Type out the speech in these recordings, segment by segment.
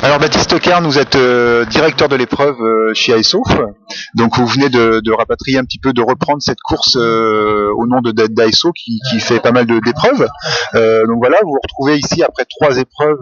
Alors Baptiste Carne, vous êtes directeur de l'épreuve chez ASO. Donc vous venez de rapatrier un petit peu, de reprendre cette course au nom d'ASO qui fait pas mal d'épreuves. Donc voilà, vous vous retrouvez ici après 3 épreuves,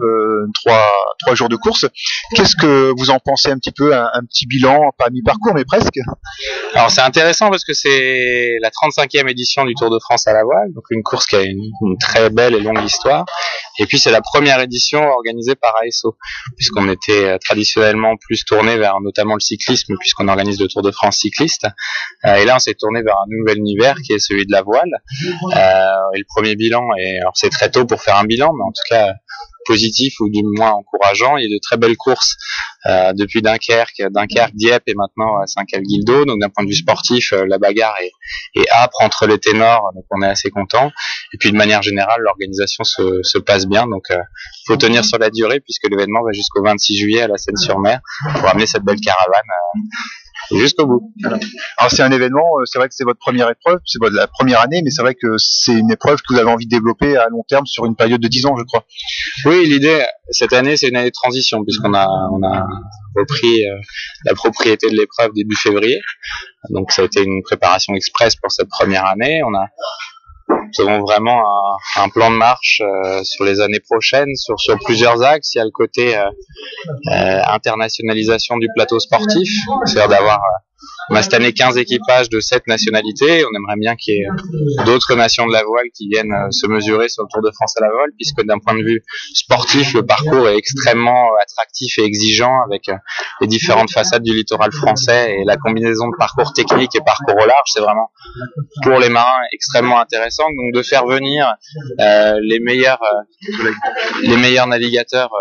3 jours de course. Qu'est-ce que vous en pensez un petit peu, un petit bilan, pas mi-parcours mais presque? Alors c'est intéressant parce que c'est la 35e édition du Tour de France à la voile, donc une course qui a une très belle et longue histoire. Et puis c'est la première édition organisée par ASO, puisqu'on était traditionnellement plus tourné vers notamment le cyclisme, puisqu'on organise le Tour de France cycliste. Et là on s'est tourné vers un nouvel univers qui est celui de la voile. Et le premier bilan, alors c'est très tôt pour faire un bilan, mais en tout cas positif ou du moins encourageant. Il y a de très belles courses depuis Dunkerque, Dieppe et maintenant Saint-Calguildo. Donc d'un point de vue sportif, la bagarre est âpre entre les ténors, donc on est assez content. Et puis de manière générale, l'organisation se passe bien. Donc faut tenir sur la durée puisque l'événement va jusqu'au 26 juillet à la Seine-sur-Mer pour amener cette belle caravane jusqu'au bout. Alors c'est un événement, c'est vrai que c'est votre première épreuve, c'est la première année, mais c'est vrai que c'est une épreuve que vous avez envie de développer à long terme sur une période de 10 ans, je crois. Oui, l'idée, cette année, c'est une année de transition, puisqu'on a repris la propriété de l'épreuve début février. Donc ça a été une préparation express pour cette première année. Nous avons vraiment un plan de marche sur les années prochaines, sur plusieurs axes. Il y a le côté internationalisation du plateau sportif, c'est-à-dire on a cette année 15 équipages de 7 nationalités. On aimerait bien qu'il y ait d'autres nations de la voile qui viennent se mesurer sur le Tour de France à la voile, puisque d'un point de vue sportif, le parcours est extrêmement attractif et exigeant avec les différentes façades du littoral français et la combinaison de parcours technique et parcours au large. C'est vraiment pour les marins extrêmement intéressant. Donc de faire venir les meilleurs navigateurs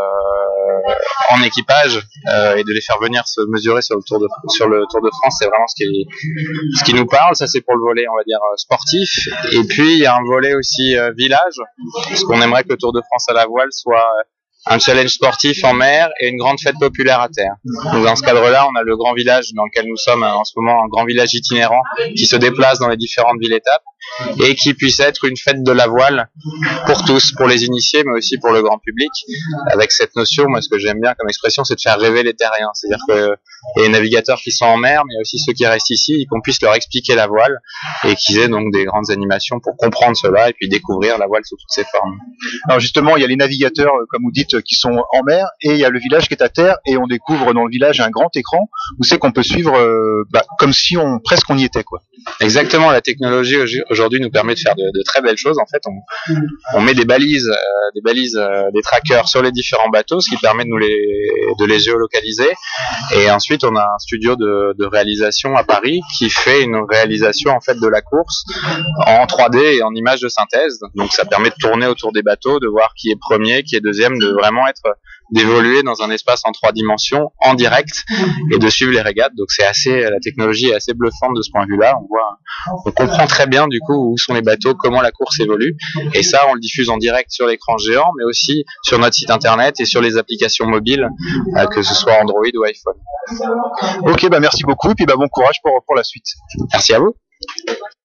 en équipage et de les faire venir se mesurer sur le Tour de France, c'est vraiment ce qui nous parle. Ça c'est pour le volet, on va dire, sportif. Et puis il y a un volet aussi village, parce qu'on aimerait que le Tour de France à la voile soit un challenge sportif en mer et une grande fête populaire à terre. Donc dans ce cadre-là, on a le grand village dans lequel nous sommes en ce moment, un grand village itinérant qui se déplace dans les différentes villes-étapes et qui puisse être une fête de la voile pour tous, pour les initiés, mais aussi pour le grand public, avec cette notion, moi ce que j'aime bien comme expression, c'est de faire rêver les terriens. C'est-à-dire qu'il y a les navigateurs qui sont en mer, mais il y a aussi ceux qui restent ici, et qu'on puisse leur expliquer la voile et qu'ils aient donc des grandes animations pour comprendre cela et puis découvrir la voile sous toutes ses formes. Alors justement, il y a les navigateurs, comme vous dites, qui sont en mer, et il y a le village qui est à terre, et on découvre dans le village un grand écran où c'est qu'on peut suivre comme si presque on y était, quoi. Exactement, la technologie aujourd'hui nous permet de faire de très belles choses. En fait, on met des balises, des trackers sur les différents bateaux, ce qui permet de les géolocaliser. Et ensuite, on a un studio de réalisation à Paris qui fait une réalisation en fait de la course en 3D et en images de synthèse. Donc, ça permet de tourner autour des bateaux, de voir qui est premier, qui est deuxième, de vraiment d'évoluer dans un espace en 3 dimensions en direct et de suivre les régates. Donc la technologie est assez bluffante de ce point de vue-là. On comprend très bien du coup où sont les bateaux, comment la course évolue, et ça on le diffuse en direct sur l'écran géant, mais aussi sur notre site internet et sur les applications mobiles, que ce soit Android ou iPhone. Ok, merci beaucoup, et puis bon courage pour la suite. Merci à vous.